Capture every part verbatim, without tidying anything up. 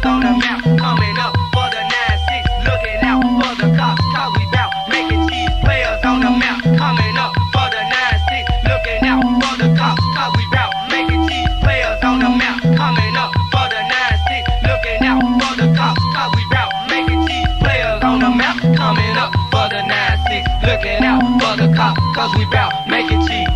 on the map, coming up for the nine six, looking out for the cops, cause we bout making cheese. Players on the map, coming up for the nine six, looking out for the cops, cause we bout making cheese. Players on the map, coming up for the nine six, looking out for the cops, cause we bout making cheese. Players on the map, coming up for the nine six, looking out for the cops, cause we bout making cheese.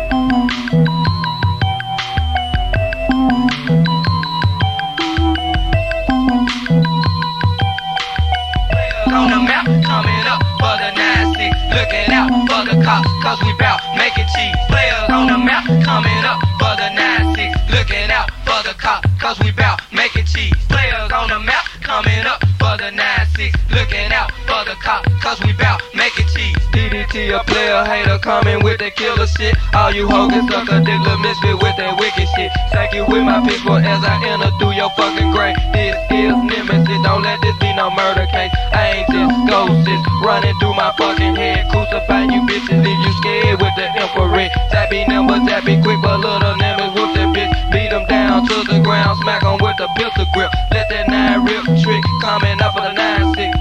On the map, coming up for the nine six, looking out for the cops, cause we bout making cheese. Players on the map, coming up for the nine six, looking out for the cops, cause we bout making cheese. Players on the map, coming up for the nine six, looking out for the cops, cause we bout making cheese. D D T, a player hater, coming with that killer shit. All you hogan sucker, dick little misfit with that wicked shit. Thank you with my pistol as I enter through your fucking grave. This is Nemesis, don't let this be no murder case. I ain't just ghosts running through my fucking head. Crucify you bitches, leave you scared with the infrared. Tappy number, tappy quick, but little Nemesis whoop that bitch. Beat them down to the ground, smack them with the pistol grip. Let that nine rip trick, coming up for the nine six.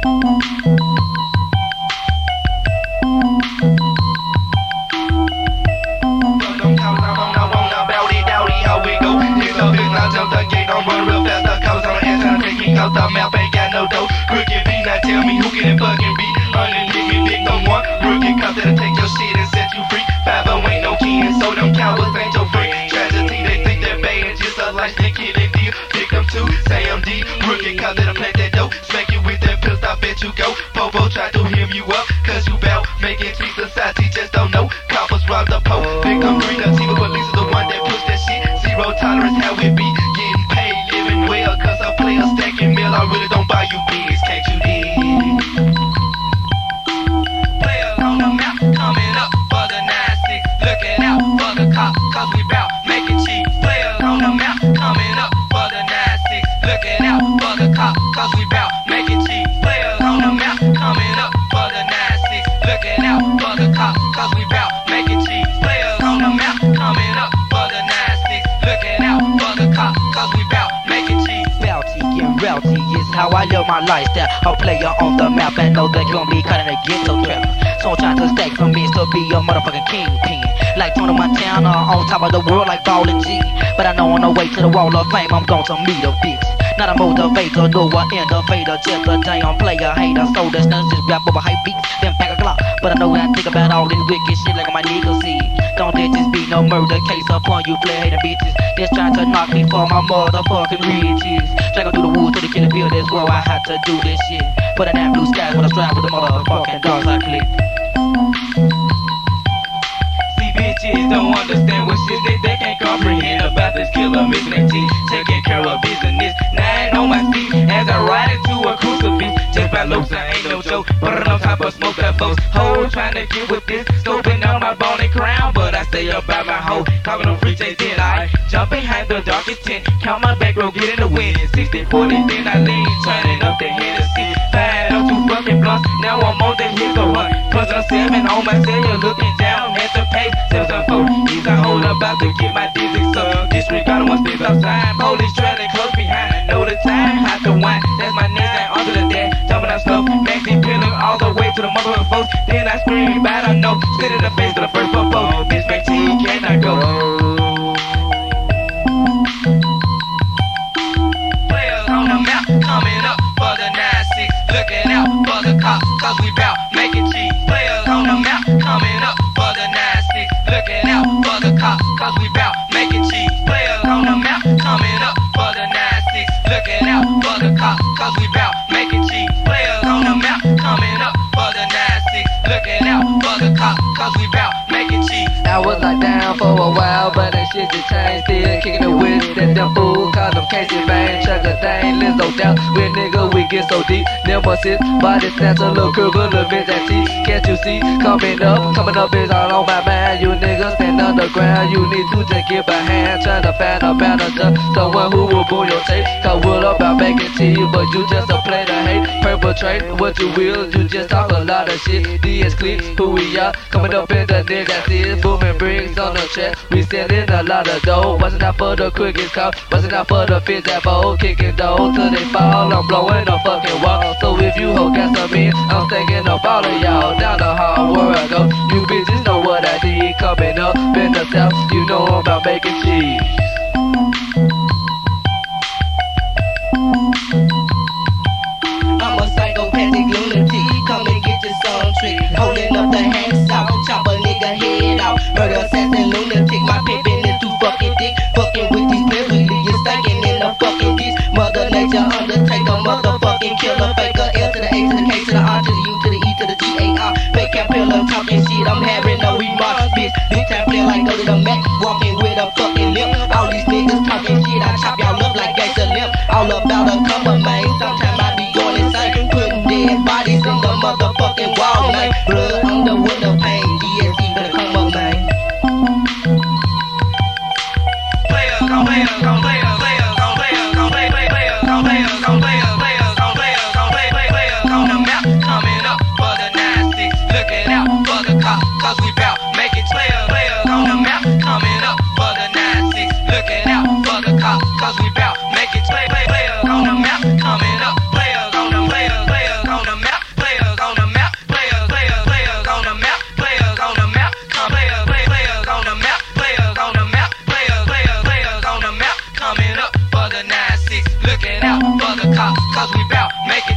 Out the mouth, ain't got no dough. Crooked beat, now tell me who can it fucking be. Underneath me, dick no one. Rookie cops that'll take your shit and set you free. Five oh ain't no kin, so them cowards ain't your free. Tragedy, they think they're bad, just a light stick in their deal. Pick them two, say I'm D. Rookie cops that'll play that dope. Smack you with that pistol, I bet you go. Popo try to hem you up, cause you bout making cheese. Society just don't know. Coppers rob the po. Pick up green, the team, but police is the one that push that shit. Zero tolerance, how it be. Getting paid, living well, cause I play a stacking meal. I really don't buy you beans, can't you dig? Players on the map, coming up for the nine six, looking out for the cops, cause we bout making cheese. Players on the map, coming up for the nine six, looking out for the cops, cause we bout making cheese. Players on the map, coming up for the nine six, looking out for the cops, cause we bout making cheese. Players on the map, coming up for the nine six, looking out for the cops, cause we bout making cheese. Bounty and realty is how I live my lifestyle. A player on the map and know that gon' be cutting a ghetto trap. So I'm trying to stack some means to be a motherfucking kingpin. Like Tony Montana on top of the world like Ballin' G. But I know on the way to the wall of fame I'm gon' to meet a bitch. Not a motivator, nor an innovator, just a damn player hater. So that's not just rap over hype beats, then pack a clock. But I know when I think about all this wicked shit like my niggas see. Don't let this be no murder case upon you player hater bitches. Just trying to knock me for my motherfucking riches. Dragging through the woods to the killing field, that's where I had to do this shit. Put in that blue sky when I strive with the motherfucking dogs I click. See bitches don't understand what shit they, they can't comprehend about this killer missing their teeth, taking care of business. Nine on my feet as I ride into a crucifix. Just by looks, I ain't no joke. Burning on top of smoke that folks. Hoes trying to get with this, scoping on my bone and crown, but I stay up by my hoe. Talking on free J's, then I jump behind the darkest tent. Count my back row, get in the wind. sixty forty, then I lean, turning up the Hennessy. Fired up two fucking blunts, now I'm on the hit go hunt. Plus I'm seven on my cellular, looking down at the page. Seven seven four, he's a hole about to get my dizzy sucked. Disregard one step outside, police trailing close behind. Know the time, hot to wine, that's my knees and under the deck. Jumping out slow, maxing peeling all the way to the motherfucking folks. Then I scream, but I don't know, sit in the face of the first four folks. Bitch, back to you, can I go? Players on the map, coming up for the nine six, looking out for the cops, cause we bout making cheese. Players on the map, coming up for the nine six, looking out for the cops, cause we bout making cheese. Players on the map, coming up for the nine six, looking out for the cops, cause we bout making cheese. Players on the map, coming up for the nine six, looking out for the cops, cause we bout making cheese. I was locked down for a while, but that shit just changed. Still kicking it with that dumb fool, call them Casey Bang, chuck a thing, Lizzo down. With nigga, we get so deep. Nemesis, body snatcher, little curve, little bitch that teeth. Can't you see? Coming up, coming up is all on my mind. You niggas stand underground, you need to just give a hand. Trying to find a manager, someone who will pull your tape. Cause we're about making cheese, but you just a player to hate. Purple portray what you will, you just talk a lot of shit. D is clear, who we are, coming up in the nigga is booming bricks on the track. We selling a lot of dough, watching out for the quickest call, watching out for the fish that bowl, kicking dough till they fall. I'm blowing a fucking wall, so if you hoe got some in, I'm thinking of all of y'all down the hall where I go. You bitches know what I did, coming up in the south, you know I'm about making cheese. I'm a psychopathic lunatic, come and get your song trick. Holding up the hacksaw, chop a nigga head out. Murder, assassin, lunatic, my pimpin' is too fucking thick. Fucking with these pills, we leave you stinking in the fucking ditch. Mother nature, undertaker, motherfucking killer, faker. L to the A to the K to the R to the U to the E to the G A R. Fake caterpillar, talking shit, I'm having no remorse, bitch. Big time player like go to the Mac, walking with a fucking limp. All these niggas talking shit, I chop y'all up like gangsta limp. All about a come up, man. Sometimes I be going insane, putting dead bodies in the motherfucking wall, man. Blood on the window pane, D S E better come up, man. Player, gon' player, gon' player, player, gon' player, gon' play, play, player, gon' player, gon' player, player, gon' player, gon' play, play, player, on the map, coming up for the nine six, looking out for the cop, cause we bout making player, player, on the map, coming up for the nine six, looking out for the cop, cause we bout making play, play, player, on the map, coming up, player, on the player, player, on the map, player, on the map, player, player, player, on the map, player, on the map, come player, play, player, on the map, player, on the map, player, player, player, on the map, coming up for the nine six, looking out for the cop, cause we bout making